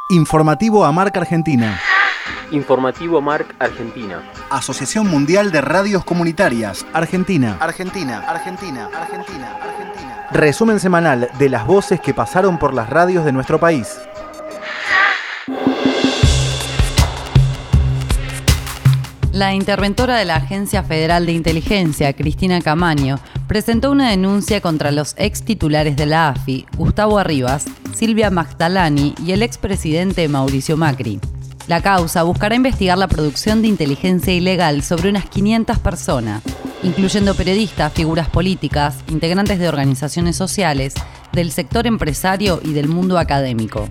Informativo AMARC Argentina. Informativo AMARC Argentina. Asociación Mundial de Radios Comunitarias. Argentina. Argentina. Argentina. Resumen semanal de las voces que pasaron por las radios de nuestro país. La interventora de la Agencia Federal de Inteligencia, Cristina Camaño, presentó una denuncia contra los ex titulares de la AFI, Gustavo Arribas, Silvia Magdalani y el expresidente Mauricio Macri. La causa buscará investigar la producción de inteligencia ilegal sobre unas 500 personas, incluyendo periodistas, figuras políticas, integrantes de organizaciones sociales, del sector empresario y del mundo académico.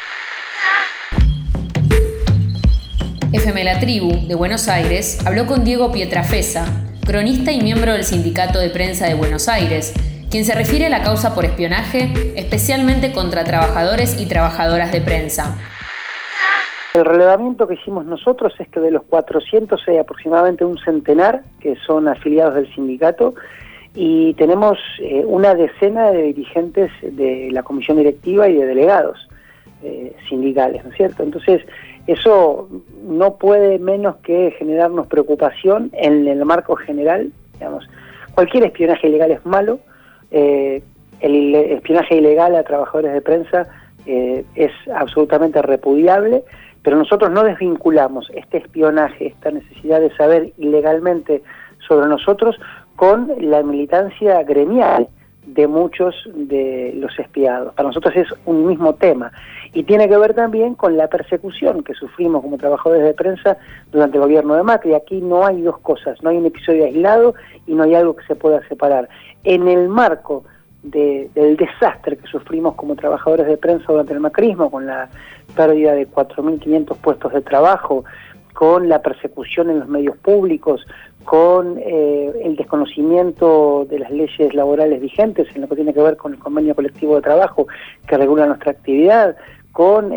FM La Tribu, de Buenos Aires, habló con Diego Pietrafesa, cronista y miembro del Sindicato de Prensa de Buenos Aires, quien se refiere a la causa por espionaje, especialmente contra trabajadores y trabajadoras de prensa. El relevamiento que hicimos nosotros es que de los 400 hay aproximadamente un centenar que son afiliados del sindicato y tenemos una decena de dirigentes de la comisión directiva y de delegados sindicales, ¿no es cierto? Entonces, eso no puede menos que generarnos preocupación en el marco general. Digamos, cualquier espionaje ilegal es malo. El espionaje ilegal a trabajadores de prensa es absolutamente repudiable, pero nosotros no desvinculamos este espionaje, esta necesidad de saber ilegalmente sobre nosotros con la militancia gremial de muchos de los espiados. Para nosotros es un mismo tema y tiene que ver también con la persecución que sufrimos como trabajadores de prensa durante el gobierno de Macri. Aquí no hay dos cosas, no hay un episodio aislado y no hay algo que se pueda separar. En el marco del desastre que sufrimos como trabajadores de prensa durante el macrismo, con la pérdida de 4.500 puestos de trabajo, con la persecución en los medios públicos, con el desconocimiento de las leyes laborales vigentes en lo que tiene que ver con el convenio colectivo de trabajo que regula nuestra actividad, con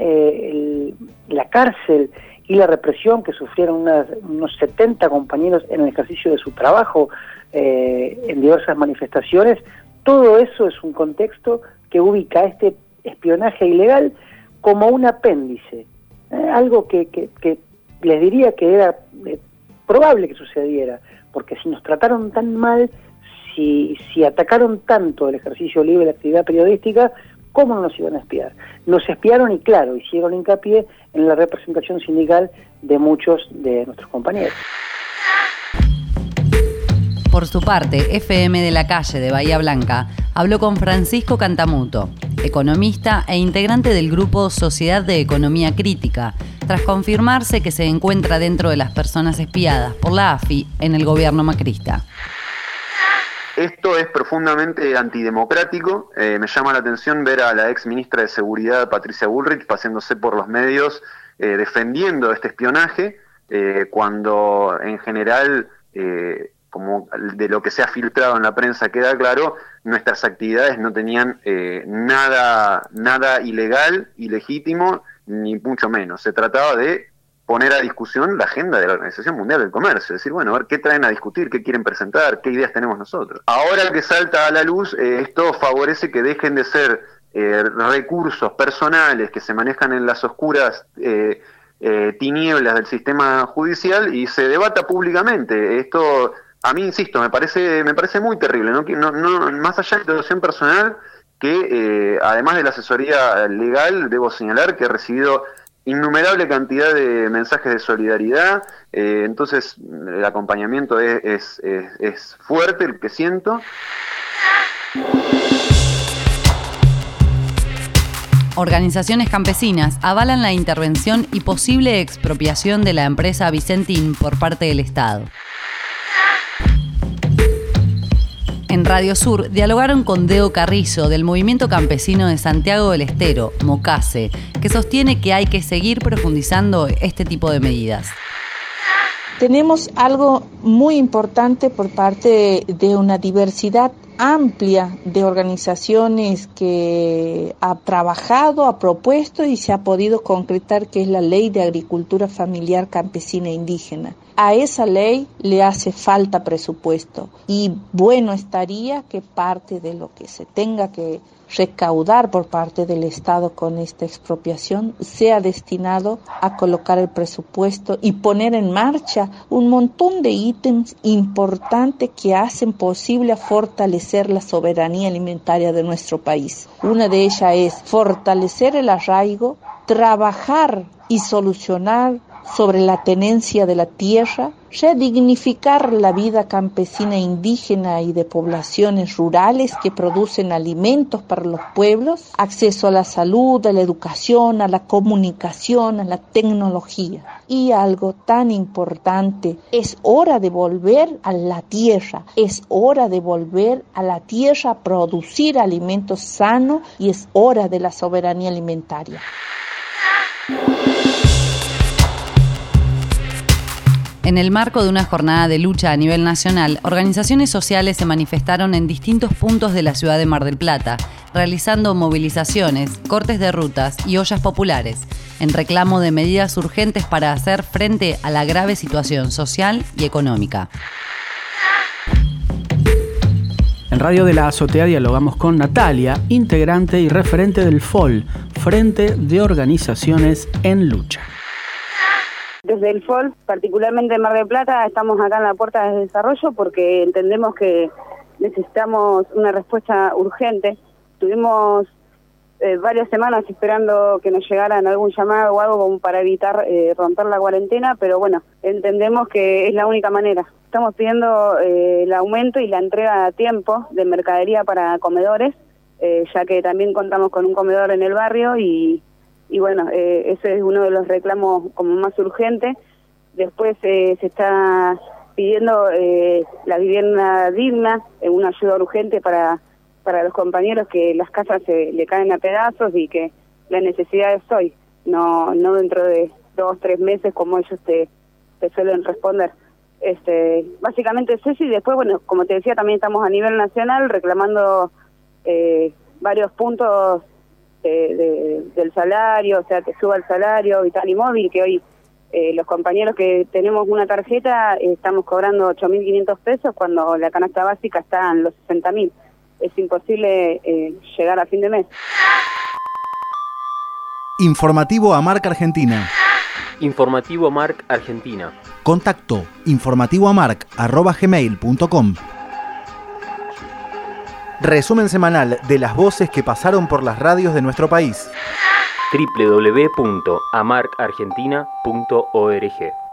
la cárcel y la represión que sufrieron unos 70 compañeros en el ejercicio de su trabajo en diversas manifestaciones. Todo eso es un contexto que ubica este espionaje ilegal como un apéndice, algo que les diría que era probable que sucediera, porque si nos trataron tan mal, si atacaron tanto el ejercicio libre de la actividad periodística, ¿cómo no nos iban a espiar? Nos espiaron y claro, hicieron hincapié en la representación sindical de muchos de nuestros compañeros. Por su parte, FM de la Calle de Bahía Blanca habló con Francisco Cantamuto, economista e integrante del grupo Sociedad de Economía Crítica, tras confirmarse que se encuentra dentro de las personas espiadas por la AFI en el gobierno macrista. Esto es profundamente antidemocrático. Me llama la atención ver a la ex ministra de Seguridad, Patricia Bullrich, paseándose por los medios defendiendo este espionaje, cuando en general, como de lo que se ha filtrado en la prensa queda claro, nuestras actividades no tenían nada ilegal, ilegítimo, ni mucho menos. Se trataba de poner a discusión la agenda de la Organización Mundial del Comercio, decir, bueno, a ver qué traen a discutir, qué quieren presentar, qué ideas tenemos nosotros. Ahora que salta a la luz, esto favorece que dejen de ser recursos personales que se manejan en las oscuras tinieblas del sistema judicial y se debata públicamente. Esto, a mí, insisto, me parece muy terrible. No, más allá de la situación personal, que además de la asesoría legal, debo señalar que he recibido innumerable cantidad de mensajes de solidaridad, entonces el acompañamiento es fuerte, el que siento. Organizaciones campesinas avalan la intervención y posible expropiación de la empresa Vicentín por parte del Estado. En Radio Sur dialogaron con Deo Carrizo del Movimiento Campesino de Santiago del Estero, MOCASE, que sostiene que hay que seguir profundizando este tipo de medidas. Tenemos algo muy importante por parte de una diversidad amplia de organizaciones que ha trabajado, ha propuesto y se ha podido concretar, que es la Ley de Agricultura Familiar Campesina e Indígena. A esa ley le hace falta presupuesto y bueno estaría que parte de lo que se tenga que recaudar por parte del Estado con esta expropiación sea destinado a colocar el presupuesto y poner en marcha un montón de ítems importantes que hacen posible fortalecer la soberanía alimentaria de nuestro país. Una de ellas es fortalecer el arraigo, trabajar y solucionar sobre la tenencia de la tierra, redignificar la vida campesina indígena y de poblaciones rurales que producen alimentos para los pueblos, acceso a la salud, a la educación, a la comunicación, a la tecnología. Y algo tan importante, es hora de volver a la tierra, es hora de volver a la tierra a producir alimentos sanos y es hora de la soberanía alimentaria. En el marco de una jornada de lucha a nivel nacional, organizaciones sociales se manifestaron en distintos puntos de la ciudad de Mar del Plata, realizando movilizaciones, cortes de rutas y ollas populares, en reclamo de medidas urgentes para hacer frente a la grave situación social y económica. En Radio de la Azotea dialogamos con Natalia, integrante y referente del FOL, Frente de Organizaciones en Lucha. Desde el FOL, particularmente en Mar del Plata, estamos acá en la puerta del desarrollo porque entendemos que necesitamos una respuesta urgente. Tuvimos varias semanas esperando que nos llegaran algún llamado o algo como para evitar romper la cuarentena, pero bueno, entendemos que es la única manera. Estamos pidiendo el aumento y la entrega a tiempo de mercadería para comedores, ya que también contamos con un comedor en el barrio y bueno, ese es uno de los reclamos como más urgentes. Después se está pidiendo la vivienda digna, una ayuda urgente para los compañeros que las casas le caen a pedazos y que la necesidad es hoy, no dentro de 2 o 3 meses como ellos te suelen responder. Básicamente es eso y después, bueno, como te decía, también estamos a nivel nacional reclamando varios puntos del salario, o sea, que suba el salario vital y móvil, que hoy los compañeros que tenemos una tarjeta estamos cobrando 8.500 pesos cuando la canasta básica está en los 60.000. Es imposible llegar a fin de mes. Informativo AMARC Argentina. Informativo AMARC Argentina. Contacto informativoamarc@gmail.com. Resumen semanal de las voces que pasaron por las radios de nuestro país. www.amarcargentina.org